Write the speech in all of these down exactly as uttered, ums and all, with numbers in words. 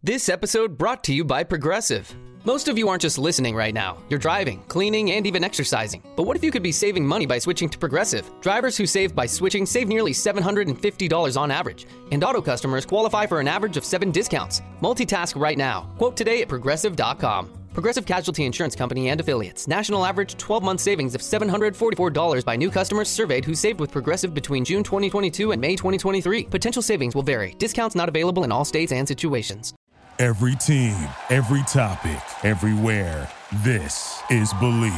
This episode brought to you by Progressive. Most of you aren't just listening right now. You're driving, cleaning, and even exercising. But what if you could be saving money by switching to Progressive? Drivers who save by switching save nearly seven hundred fifty dollars on average. And auto customers qualify for an average of seven discounts. Multitask right now. Quote today at progressive dot com. Progressive Casualty Insurance Company and Affiliates. National average twelve-month savings of seven hundred forty-four dollars by new customers surveyed who saved with Progressive between June twenty twenty-two and May twenty twenty-three. Potential savings will vary. Discounts not available in all states and situations. Every team, every topic, everywhere. This is Believe.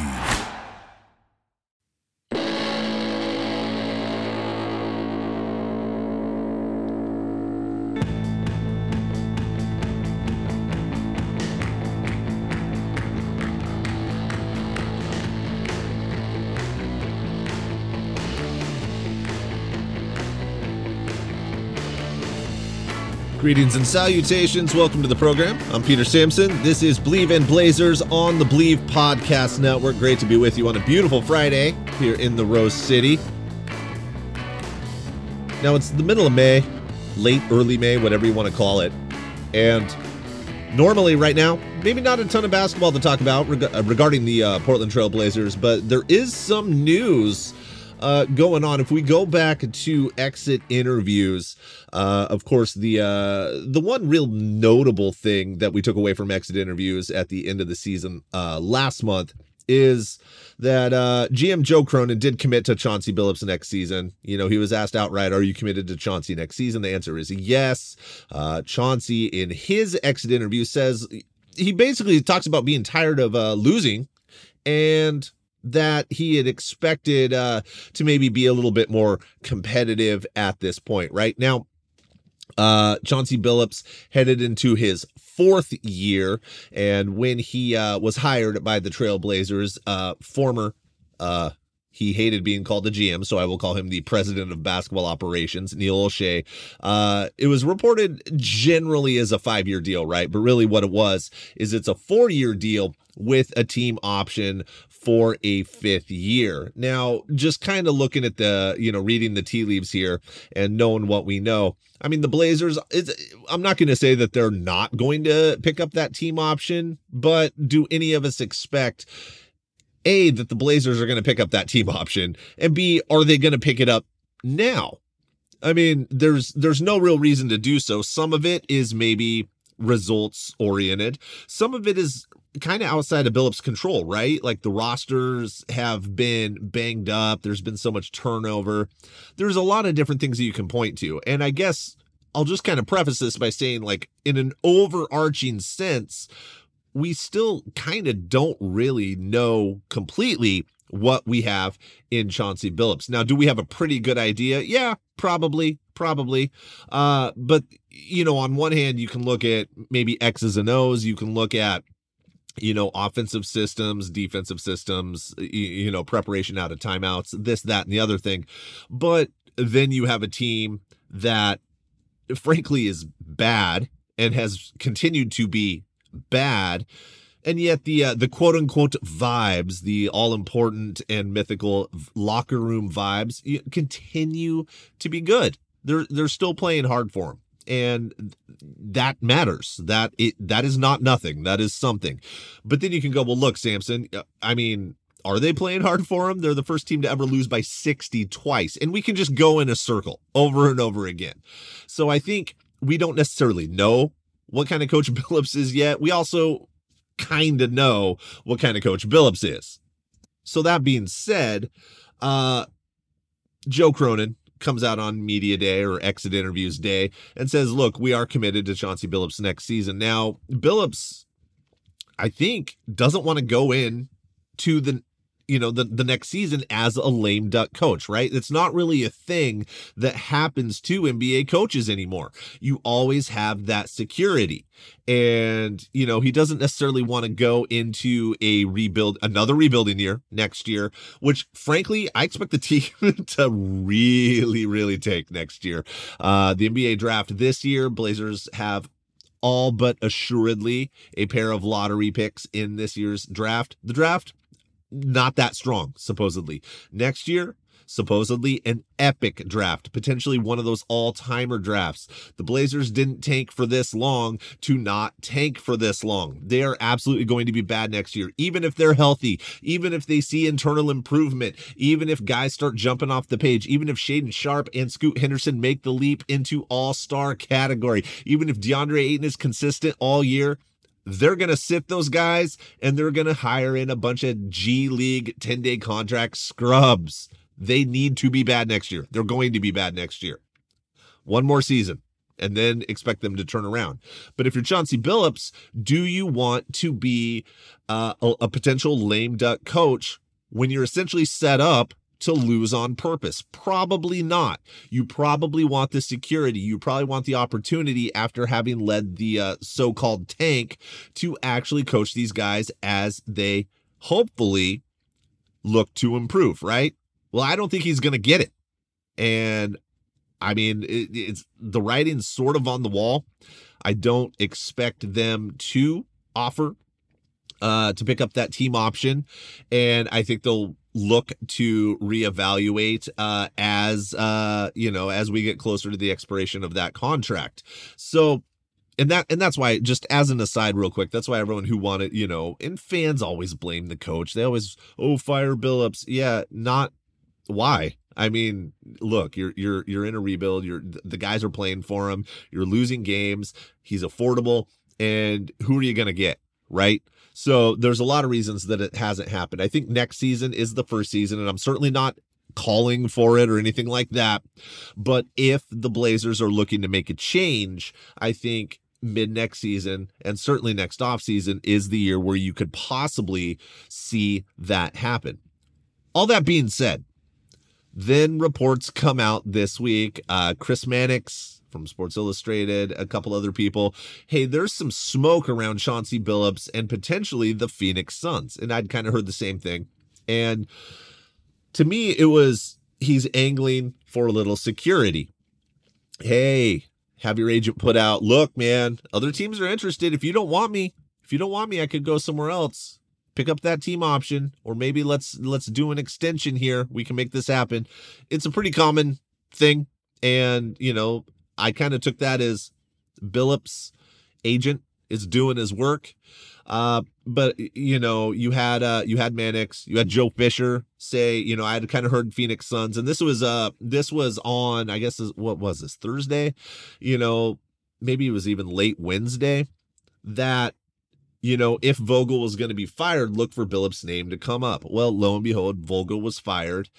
Greetings and salutations. Welcome to the program. I'm Peter Sampson. This is Believe in Blazers on the Believe Podcast Network. Great to be with you on a beautiful Friday here in the Rose City. Now, it's the middle of May, late, early May, whatever you want to call it. And normally right now, maybe not a ton of basketball to talk about reg- regarding the uh, Portland Trail Blazers, but there is some news Uh, going on. If we go back to exit interviews, uh, of course, the uh, the one real notable thing that we took away from exit interviews at the end of the season uh, last month is that uh, G M Joe Cronin did commit to Chauncey Billups next season. You know, he was asked outright, are you committed to Chauncey next season? The answer is yes. Uh, Chauncey, in his exit interview, says he basically talks about being tired of uh, losing and that he had expected uh, to maybe be a little bit more competitive at this point. Right now, uh, Chauncey Billups headed into his fourth year, and when he uh, was hired by the Trailblazers, uh, former uh, he hated being called the G M, so I will call him the president of basketball operations, Neil Olshey. Uh, it was reported generally as a five-year deal, right? But really what it was is it's a four-year deal with a team option for a fifth year. Now, just kind of looking at the, you know, reading the tea leaves here and knowing what we know, I mean, the Blazers, it's, I'm not going to say that they're not going to pick up that team option, but do any of us expect A, that the Blazers are going to pick up that team option, and B, are they going to pick it up now? I mean, there's there's no real reason to do so. Some of it is maybe results oriented. Some of it is kind of outside of Billups' control, right? Like the rosters have been banged up. There's been so much turnover. There's a lot of different things that you can point to. And I guess I'll just kind of preface this by saying, like, in an overarching sense, we still kind of don't really know completely what we have in Chauncey Billups. Now, do we have a pretty good idea? Yeah, probably, probably. Uh, but, you know, on one hand, you can look at maybe X's and O's. You can look at, you know, offensive systems, defensive systems, you, you know, preparation out of timeouts, this, that, and the other thing. But then you have a team that, frankly, is bad and has continued to be bad, and yet the uh, the quote unquote vibes, the all important and mythical locker room vibes, continue to be good. They're they're still playing hard for them, and that matters. That it that is not nothing. That is something. But then you can go, well, look, Sampson. I mean, are they playing hard for them? They're the first team to ever lose by sixty twice, and we can just go in a circle over and over again. So I think we don't necessarily know what kind of coach Billups is yet. We also kind of know what kind of coach Billups is. So that being said, uh, Joe Cronin comes out on media day or exit interviews day and says, look, we are committed to Chauncey Billups next season. Now, Billups, I think, doesn't want to go in to the you know, the, the next season as a lame duck coach, right? It's not really a thing that happens to N B A coaches anymore. You always have that security. And, you know, he doesn't necessarily want to go into a rebuild, another rebuilding year next year, which frankly, I expect the team to really, really take next year. Uh, the N B A draft this year, Blazers have all but assuredly a pair of lottery picks in this year's draft. The draft, not that strong, supposedly. Next year, supposedly an epic draft, potentially one of those all-timer drafts. The Blazers didn't tank for this long to not tank for this long. They are absolutely going to be bad next year, even if they're healthy, even if they see internal improvement, even if guys start jumping off the page, even if Shaedon Sharpe and Scoot Henderson make the leap into all-star category, even if DeAndre Ayton is consistent all year, they're going to sit those guys and they're going to hire in a bunch of G League ten-day contract scrubs. They need to be bad next year. They're going to be bad next year. One more season and then expect them to turn around. But if you're Chauncey Billups, do you want to be uh, a, a potential lame duck coach when you're essentially set up to lose on purpose? Probably not. You probably want the security. You probably want the opportunity after having led the uh, so-called tank to actually coach these guys as they hopefully look to improve, right? Well, I don't think he's going to get it. And I mean, it, it's the writing's sort of on the wall. I don't expect them to offer uh, to pick up that team option. And I think they'll look to reevaluate uh, as, uh, you know, as we get closer to the expiration of that contract. So, and that, and that's why, just as an aside real quick, that's why everyone who wanted, you know, and fans always blame the coach. They always, oh, fire Billups. Yeah, not why. I mean, look, you're you're you're in a rebuild. You're the guys are playing for him. You're losing games. He's affordable, and who are you going to get, right? So there's a lot of reasons that it hasn't happened. I think next season is the first season, and I'm certainly not calling for it or anything like that. But if the Blazers are looking to make a change, I think mid next season and certainly next offseason is the year where you could possibly see that happen. All that being said, then reports come out this week. Uh, Chris Mannix from Sports Illustrated, a couple other people. Hey, there's some smoke around Chauncey Billups and potentially the Phoenix Suns. And I'd kind of heard the same thing. And to me, it was he's angling for a little security. Hey, have your agent put out, look, man, other teams are interested. If you don't want me, if you don't want me, I could go somewhere else. Pick up that team option, or maybe let's let's do an extension here. We can make this happen. It's a pretty common thing, and you know, I kind of took that as Billups' agent is doing his work. Uh, but you know, you had uh, you had Mannix, you had Joe Fisher say, you know, I had kind of heard Phoenix Suns, and this was uh this was on, I guess, what was this Thursday? You know, maybe it was even late Wednesday that, you know, if Vogel was going to be fired, look for Billups' name to come up. Well, lo and behold, Vogel was fired.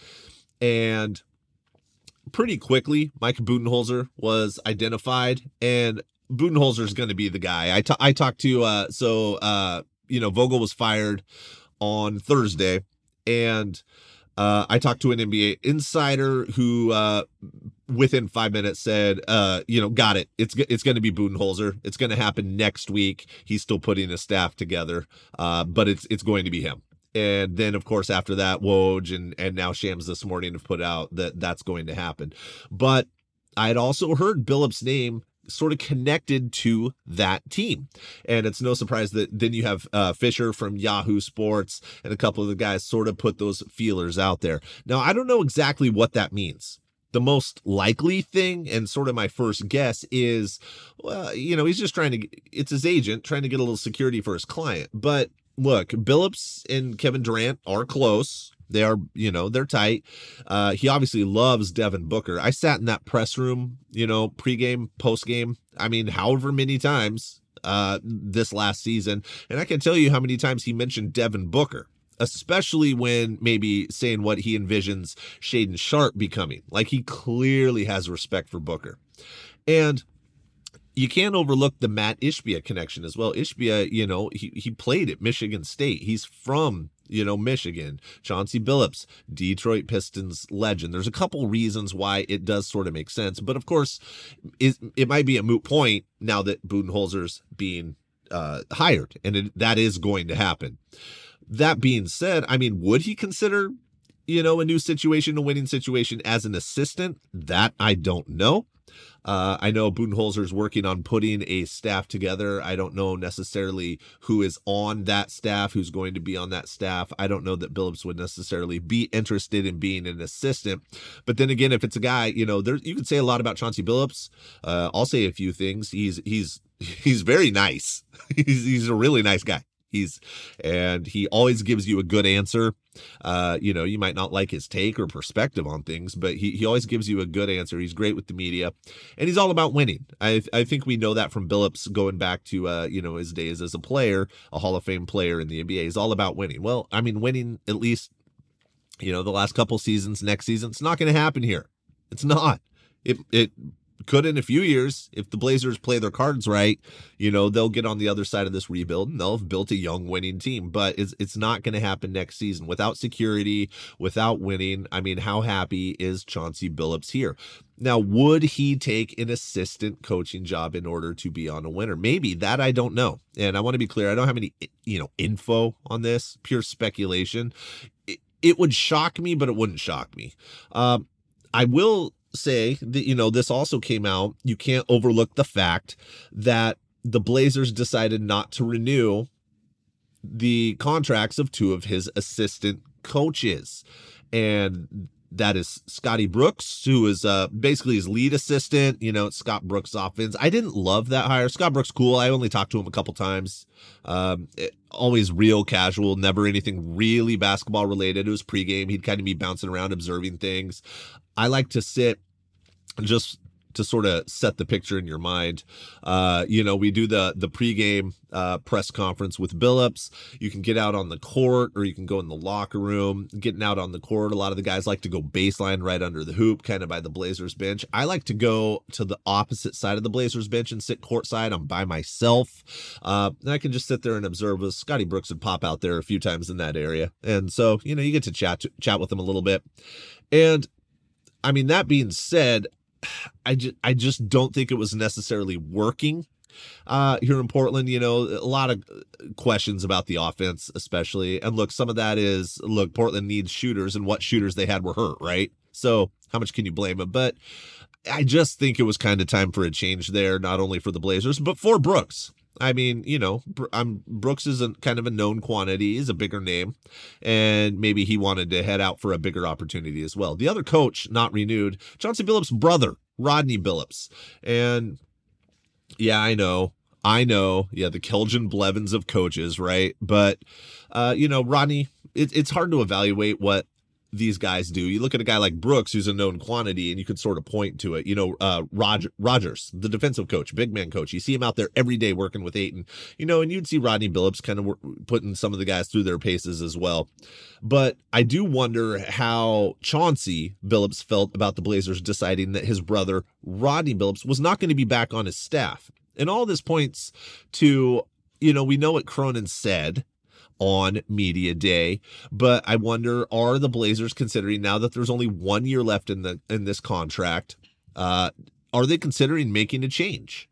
And pretty quickly, Mike Budenholzer was identified. And Budenholzer is going to be the guy. I, t- I talked to, uh, so, uh, you know, Vogel was fired on Thursday. And uh, I talked to an N B A insider who, uh, within five minutes said, uh, you know, got it. It's it's going to be Budenholzer. It's going to happen next week. He's still putting his staff together, uh, but it's it's going to be him. And then, of course, after that, Woj and and now Shams this morning have put out that that's going to happen. But I had also heard Billups' name sort of connected to that team. And it's no surprise that then you have uh, Fisher from Yahoo Sports and a couple of the guys sort of put those feelers out there. Now, I don't know exactly what that means. The most likely thing and sort of my first guess is, well, you know, he's just trying to, it's his agent trying to get a little security for his client. But look, Billups and Kevin Durant are close. They are, you know, they're tight. Uh, he obviously loves Devin Booker. I sat in that press room, you know, pregame, postgame. I mean, however many times uh, this last season. And I can tell you how many times he mentioned Devin Booker, especially when maybe saying what he envisions Shaedon Sharpe becoming. Like, he clearly has respect for Booker. And you can't overlook the Matt Ishbia connection as well. Ishbia, you know, he, he played at Michigan State. He's from, you know, Michigan. Chauncey Billups, Detroit Pistons legend. There's a couple reasons why it does sort of make sense. But, of course, it, it might be a moot point now that Budenholzer's being uh, hired. And it, that is going to happen. That being said, I mean, would he consider, you know, a new situation, a winning situation as an assistant? That I don't know. Uh, I know Budenholzer's working on putting a staff together. I don't know necessarily who is on that staff, who's going to be on that staff. I don't know that Billups would necessarily be interested in being an assistant. But then again, if it's a guy, you know, there you could say a lot about Chauncey Billups. Uh, I'll say a few things. He's he's he's very nice. he's he's a really nice guy. He's and he always gives you a good answer. Uh, you know, you might not like his take or perspective on things, but he, he always gives you a good answer. He's great with the media, and he's all about winning. I I think we know that from Billups going back to uh, you know, his days as a player, a Hall of Fame player in the N B A. He's all about winning. Well, I mean, winning at least, you know, the last couple seasons, next season, it's not going to happen here. It's not. It it. Could in a few years, if the Blazers play their cards right, you know, they'll get on the other side of this rebuild and they'll have built a young winning team. But it's it's not going to happen next season without security, without winning. I mean, how happy is Chauncey Billups here? Now, would he take an assistant coaching job in order to be on a winner? Maybe. That I don't know. And I want to be clear, I don't have any, you know, info on this, pure speculation. It, it would shock me, but it wouldn't shock me. Um, I will say that, you know, this also came out. You can't overlook the fact that the Blazers decided not to renew the contracts of two of his assistant coaches. And that is Scotty Brooks, who is uh, basically his lead assistant. You know, it's Scott Brooks' offense. I didn't love that hire. Scott Brooks, cool. I only talked to him a couple times. Um, it, always real casual, never anything really basketball related. It was pregame. He'd kind of be bouncing around, observing things. I like to sit just to sort of set the picture in your mind. Uh, you know, we do the the pregame uh, press conference with Billups. You can get out on the court or you can go in the locker room. Getting out on the court, a lot of the guys like to go baseline right under the hoop, kind of by the Blazers bench. I like to go to the opposite side of the Blazers bench and sit courtside. I'm by myself. Uh, and I can just sit there and observe. As Scotty Brooks would pop out there a few times in that area. And so, you know, you get to chat, chat with him a little bit. And I mean, that being said, I just, I just don't think it was necessarily working uh, here in Portland. You know, a lot of questions about the offense, especially. And look, some of that is, look, Portland needs shooters, and what shooters they had were hurt, right? So how much can you blame them? But I just think it was kind of time for a change there, not only for the Blazers, but for Brooks. I mean, you know, I'm, Brooks is a, kind of a known quantity. He's a bigger name, and maybe he wanted to head out for a bigger opportunity as well. The other coach not renewed, Chauncey Billups' brother, Rodney Billups. And yeah, I know, I know. Yeah, the Kelvin Blevins of coaches, right? But, uh, you know, Rodney, it, it's hard to evaluate what these guys do. You look at a guy like Brooks, who's a known quantity, and you could sort of point to it. You know, uh, Roger, Rogers, the defensive coach, big man coach. You see him out there every day working with Ayton, you know, and you'd see Rodney Billups kind of work, putting some of the guys through their paces as well. But I do wonder how Chauncey Billups felt about the Blazers deciding that his brother, Rodney Billups, was not going to be back on his staff. And all this points to, you know, we know what Cronin said on media day, but I wonder, are the Blazers considering, now that there's only one year left in the in this contract, uh, are they considering making a change?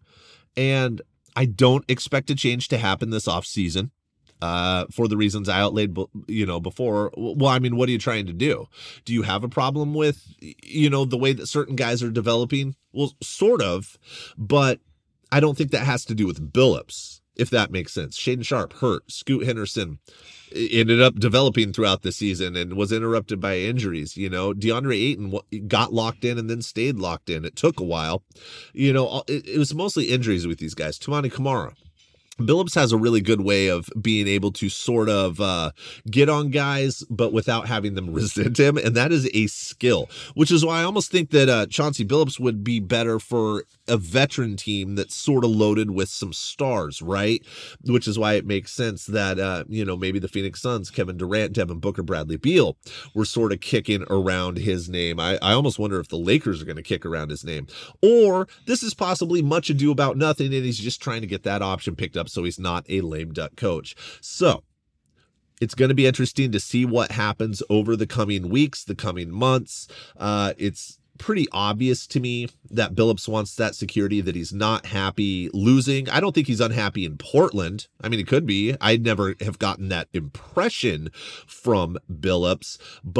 And I don't expect a change to happen this offseason uh, for the reasons I outlaid, you know, before. Well, I mean, what are you trying to do? Do you have a problem with, you know, the way that certain guys are developing? Well, sort of, but I don't think that has to do with Billups, if that makes sense. Shaedon Sharpe hurt. Scoot Henderson ended up developing throughout the season and was interrupted by injuries. You know, DeAndre Ayton got locked in and then stayed locked in. It took a while. You know, it, it was mostly injuries with these guys. Toumani Camara. Billups has a really good way of being able to sort of uh, get on guys, but without having them resent him. And that is a skill, which is why I almost think that uh, Chauncey Billups would be better for a veteran team that's sort of loaded with some stars, right? Which is why it makes sense that, uh, you know, maybe the Phoenix Suns, Kevin Durant, Devin Booker, Bradley Beal were sort of kicking around his name. I, I almost wonder if the Lakers are going to kick around his name. Or this is possibly much ado about nothing, and he's just trying to get that option picked up so he's not a lame duck coach. So it's going to be interesting to see what happens over the coming weeks, the coming months. Uh, it's pretty obvious to me that Billups wants that security, that he's not happy losing. I don't think he's unhappy in Portland. I mean, it could be. I never have gotten that impression from Billups, but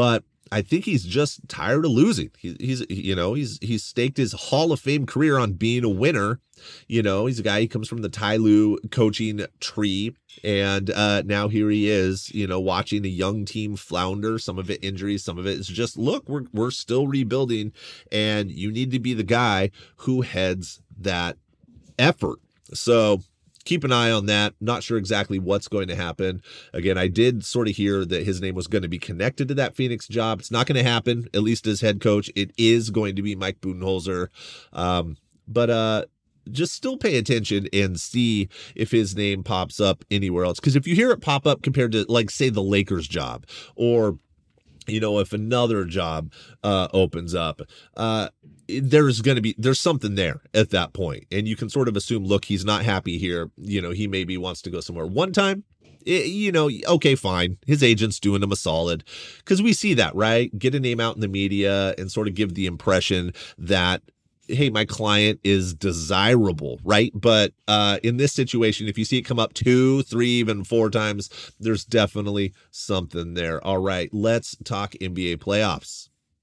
I think he's just tired of losing. He, he's, you know, he's he's staked his Hall of Fame career on being a winner. You know, he's a guy, he comes from the Ty Lue coaching tree. And uh, now here he is, you know, watching a young team flounder, some of it injuries, some of it is just, look, we're, we're still rebuilding, and you need to be the guy who heads that effort. So keep an eye on that. Not sure exactly what's going to happen. Again, I did sort of hear that his name was going to be connected to that Phoenix job. It's not going to happen, at least as head coach. It is going to be Mike Budenholzer. Um, but uh, just still pay attention and see if his name pops up anywhere else. Because if you hear it pop up compared to, like, say, the Lakers job, or, you know, if another job uh, opens up, uh, there's going to be, there's something there at that point. And you can sort of assume, look, he's not happy here. You know, he maybe wants to go somewhere. One time, it, you know, okay, fine. His agent's doing him a solid, because we see that, right? Get a name out in the media and sort of give the impression that, hey, my client is desirable, right? But uh, in this situation, if you see it come up two, three, even four times, there's definitely something there. All right, let's talk N B A playoffs.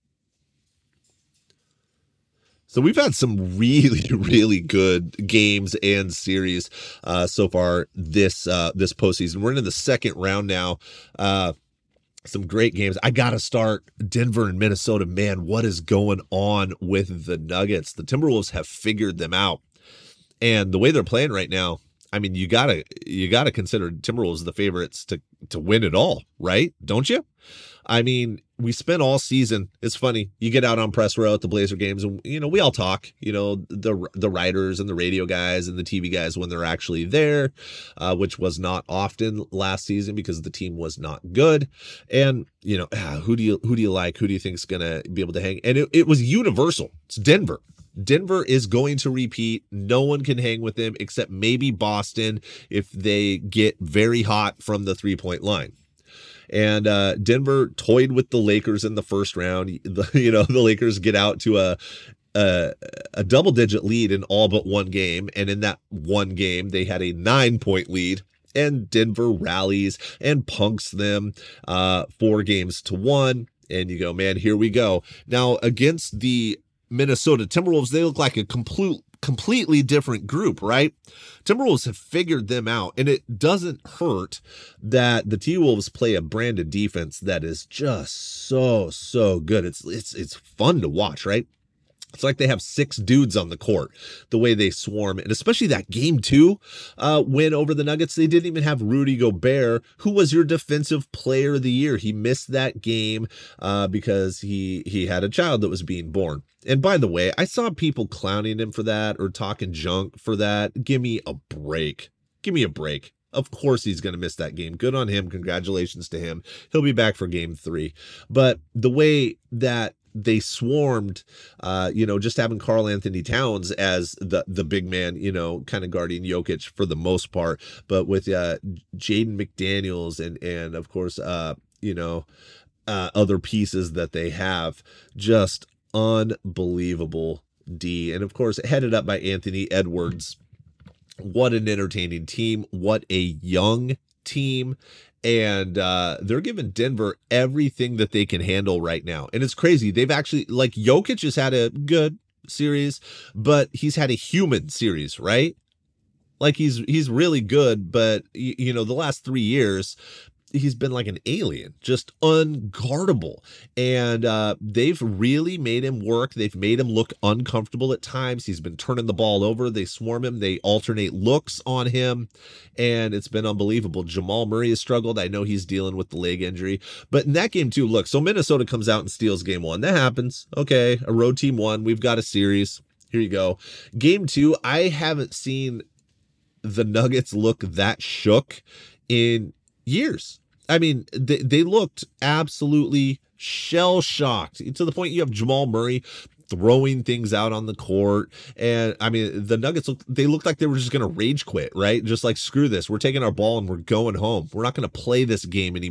So we've had some really, really good games and series uh, so far this uh, this postseason. We're into the second round now. Uh, some great games. I got to start Denver and Minnesota. Man, what is going on with the Nuggets? The Timberwolves have figured them out. And the way they're playing right now, I mean, you gotta you gotta consider Timberwolves the favorites to to win it all, right? Don't you? I mean, we spent all season. It's funny. You get out on press row at the Blazer games, and you know we all talk. You know the the writers and the radio guys and the T V guys when they're actually there, uh, which was not often last season because the team was not good. And you know ah, who do you who do you like? Who do you think is gonna be able to hang? And it, it was universal. It's Denver. Denver is going to repeat. No one can hang with them except maybe Boston if they get very hot from the three-point line. And uh, Denver toyed with the Lakers in the first round. The, you know, the Lakers get out to a, a a double-digit lead in all but one game. And in that one game, they had a nine-point lead. And Denver rallies and punks them uh, four games to one. And you go, man, here we go. Now, against the Minnesota Timberwolves, they look like a complete, completely different group, right? Timberwolves have figured them out, and it doesn't hurt that the T-Wolves play a brand of defense that is just so, so good. It's it's it's fun to watch, right? It's like they have six dudes on the court, the way they swarm. And especially that game two uh, win over the Nuggets, they didn't even have Rudy Gobert, who was your defensive player of the year. He missed that game uh, because he, he had a child that was being born. And by the way, I saw people clowning him for that or talking junk for that. Give me a break. Give me a break. Of course he's going to miss that game. Good on him. Congratulations to him. He'll be back for game three. But the way that they swarmed, uh, you know, just having Karl Anthony Towns as the the big man, you know, kind of guarding Jokic for the most part, but with uh, Jaden McDaniels and and of course, uh, you know, uh, other pieces that they have, just unbelievable D, and of course headed up by Anthony Edwards. What an entertaining team! What a young team. And uh, they're giving Denver everything that they can handle right now. And it's crazy. They've actually, like, Jokic has had a good series, but he's had a human series, right? Like, he's he's really good, but, you, you know, the last three years, he's been like an alien, just unguardable. And uh, they've really made him work. They've made him look uncomfortable at times. He's been turning the ball over. They swarm him. They alternate looks on him. And it's been unbelievable. Jamal Murray has struggled. I know he's dealing with the leg injury. But in that game too, look, so Minnesota comes out and steals game one. That happens. Okay, a road team won. We've got a series. Here you go. Game two, I haven't seen the Nuggets look that shook in years. I mean, they, they looked absolutely shell-shocked to the point you have Jamal Murray throwing things out on the court. And I mean, the Nuggets, look, they looked like they were just going to rage quit, right? Just like, screw this. We're taking our ball and we're going home. We're not going to play this game anymore.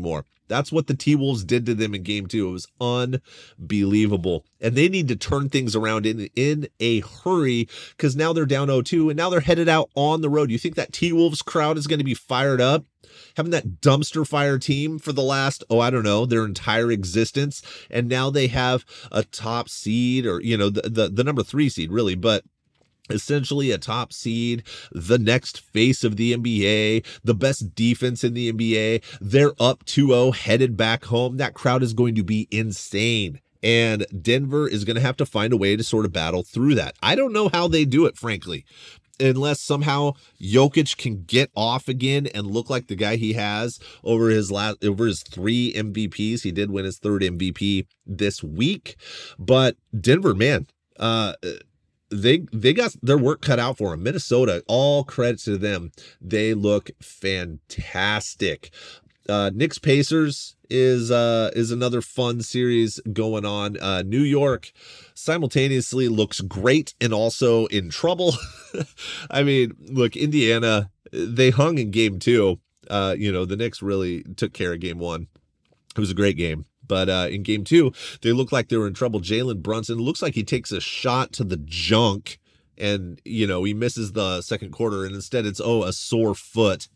That's what the T-Wolves did to them in game two. It was unbelievable. And they need to turn things around in, in a hurry because now they're down oh two and now they're headed out on the road. You think that T-Wolves crowd is going to be fired up? Having that dumpster fire team for the last, oh, I don't know, their entire existence. And now they have a top seed or, you know, the, the, the number three seed really, but essentially a top seed, the next face of the N B A, the best defense in the N B A. They're up two oh, headed back home. That crowd is going to be insane. And Denver is going to have to find a way to sort of battle through that. I don't know how they do it, frankly, unless somehow Jokic can get off again and look like the guy he has over his last, over his three M V Ps. He did win his third M V P this week, but Denver, man, uh, They they got their work cut out for them. Minnesota, all credit to them. They look fantastic. Uh, Knicks Pacers is uh, is another fun series going on. Uh, New York simultaneously looks great and also in trouble. I mean, look, Indiana, they hung in game two. Uh, you know, the Knicks really took care of game one. It was a great game. But uh, in game two, they look like they were in trouble. Jalen Brunson looks like he takes a shot to the junk and, you know, he misses the second quarter and instead it's, oh, a sore foot.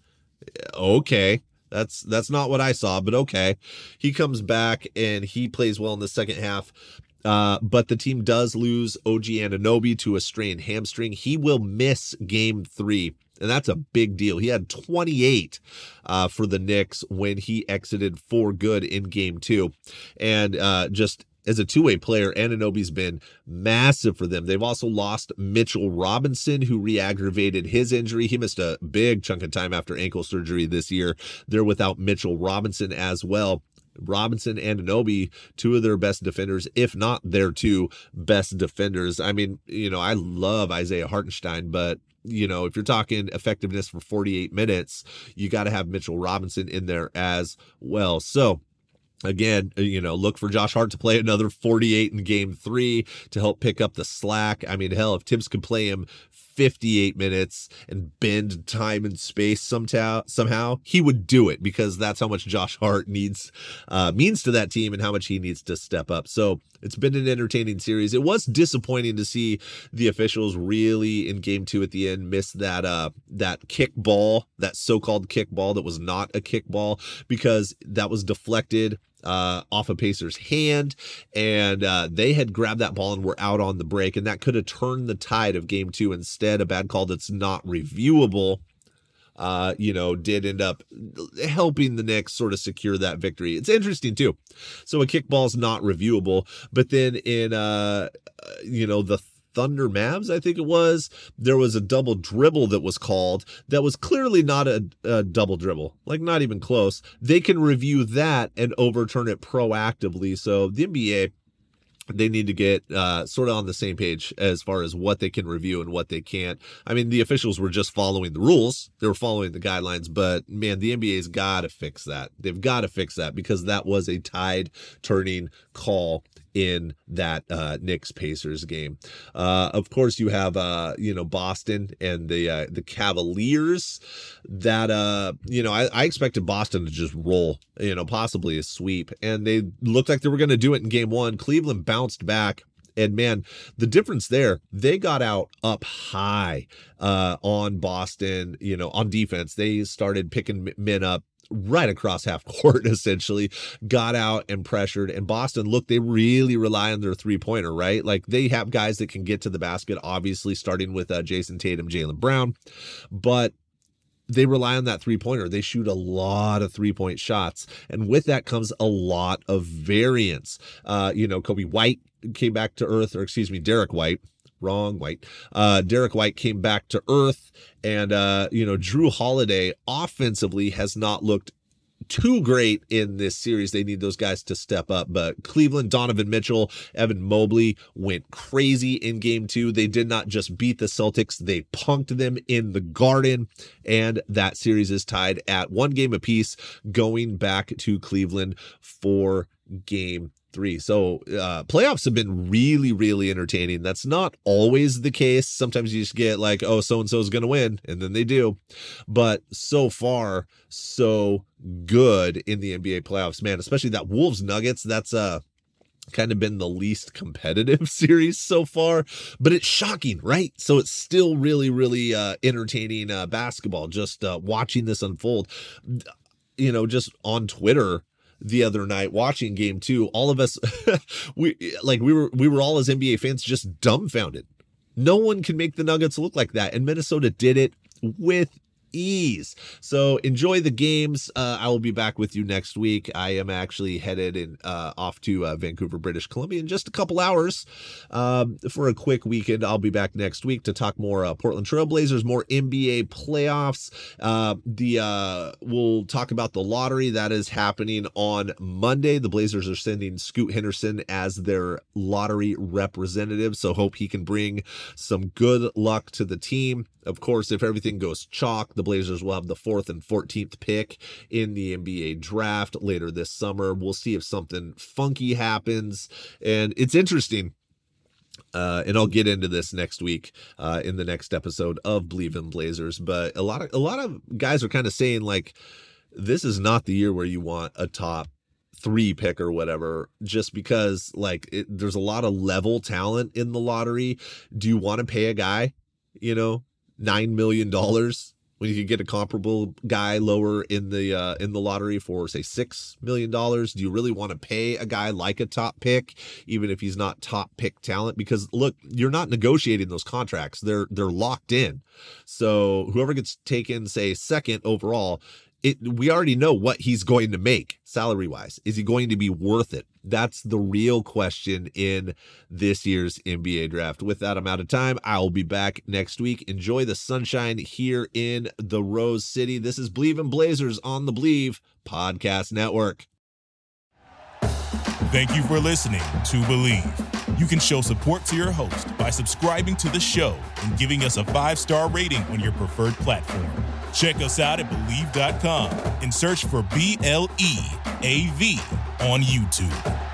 Okay. That's that's not what I saw, but okay. He comes back and he plays well in the second half. Uh, but the team does lose O G Anunoby to a strained hamstring. He will miss game three. And that's a big deal. He had twenty-eight uh, for the Knicks when he exited for good in game two. And uh, just as a two-way player, Anunoby's been massive for them. They've also lost Mitchell Robinson, who re-aggravated his injury. He missed a big chunk of time after ankle surgery this year. They're without Mitchell Robinson as well. Robinson and Anunoby, two of their best defenders, if not their two best defenders. I mean, you know, I love Isaiah Hartenstein, but you know, if you're talking effectiveness for forty-eight minutes, you got to have Mitchell Robinson in there as well. So again, you know, look for Josh Hart to play another forty-eight in game three to help pick up the slack. I mean, hell, if Tibbs could play him fifty-eight minutes and bend time and space somehow, somehow he would do it because that's how much Josh Hart needs, uh, means to that team and how much he needs to step up. So it's been an entertaining series. It was disappointing to see the officials really in game two at the end miss that, uh, that kick ball, that so-called kick ball that was not a kick ball because that was deflected uh off a Pacers hand and uh they had grabbed that ball and were out on the break, and that could have turned the tide of game two. Instead, a bad call that's not reviewable uh you know did end up helping the Knicks sort of secure that victory. It's interesting too. So a kickball is not reviewable, but then in uh you know the Thunder Mavs, I think it was, there was a double dribble that was called that was clearly not a, a double dribble, like not even close. They can review that and overturn it proactively. So the N B A, they need to get uh, sort of on the same page as far as what they can review and what they can't. I mean, the officials were just following the rules. They were following the guidelines, but man, the N B A's got to fix that. They've got to fix that because that was a tide turning call in that uh, Knicks Pacers game. Uh, of course, you have uh, you know Boston and the uh, the Cavaliers. That uh, you know I, I expected Boston to just roll, you know, possibly a sweep, and they looked like they were going to do it in game one. Cleveland bounced back. And man, the difference there, they got out up high uh, on Boston, you know, on defense. They started picking men up right across half court, essentially, got out and pressured. And Boston, look, they really rely on their three-pointer, right? Like they have guys that can get to the basket, obviously, starting with uh, Jason Tatum, Jaylen Brown. But they rely on that three-pointer. They shoot a lot of three-point shots. And with that comes a lot of variance. Uh, you know, Kobe White came back to earth, or excuse me, Derek White. Wrong White. Uh, Derek White came back to earth. And, uh, you know, Drew Holiday offensively has not looked too great in this series. They need those guys to step up. But Cleveland, Donovan Mitchell, Evan Mobley went crazy in game two. They did not just beat the Celtics, they punked them in the Garden. And that series is tied at one game apiece, going back to Cleveland for game three. So uh, playoffs have been really, really entertaining. That's not always the case. Sometimes you just get like, oh, so-and-so is going to win, and then they do. But so far, so good in the N B A playoffs, man, especially that Wolves Nuggets. That's uh, kind of been the least competitive series so far, but it's shocking, right? So it's still really, really uh, entertaining uh, basketball, just uh, watching this unfold. You know, just on Twitter the other night watching game two, all of us, we like we were we were all as N B A fans just dumbfounded. No one can make the Nuggets look like that, and Minnesota did it with ease. So enjoy the games. Uh, I will be back with you next week. I am actually headed in uh, off to uh, Vancouver, British Columbia in just a couple hours um, for a quick weekend. I'll be back next week to talk more uh, Portland Trail Blazers, more N B A playoffs. Uh, the uh, we'll talk about the lottery that is happening on Monday. The Blazers are sending Scoot Henderson as their lottery representative, so hope he can bring some good luck to the team. Of course, if everything goes chalk, the Blazers will have the fourth and fourteenth pick in the N B A draft later this summer. We'll see if something funky happens. And it's interesting. Uh, and I'll get into this next week uh, in the next episode of Believe in Blazers. But a lot of a lot of guys are kind of saying, like, this is not the year where you want a top three pick or whatever, just because, like, it, there's a lot of level talent in the lottery. Do you want to pay a guy, you know, nine million dollars when you can get a comparable guy lower in the uh, in the lottery for, say, six million dollars? Do you really want to pay a guy like a top pick, even if he's not top pick talent? Because look, you're not negotiating those contracts. They're they're locked in. So whoever gets taken, say, second overall, it we already know what he's going to make salary wise. Is he going to be worth it? That's the real question in this year's N B A draft. With that, I'm out of time. I'll be back next week. Enjoy the sunshine here in the Rose City. This is Believe in Blazers on the Believe Podcast Network. Thank you for listening to Believe. You can show support to your host by subscribing to the show and giving us a five-star rating on your preferred platform. Check us out at Believe dot com and search for B L E A V on YouTube.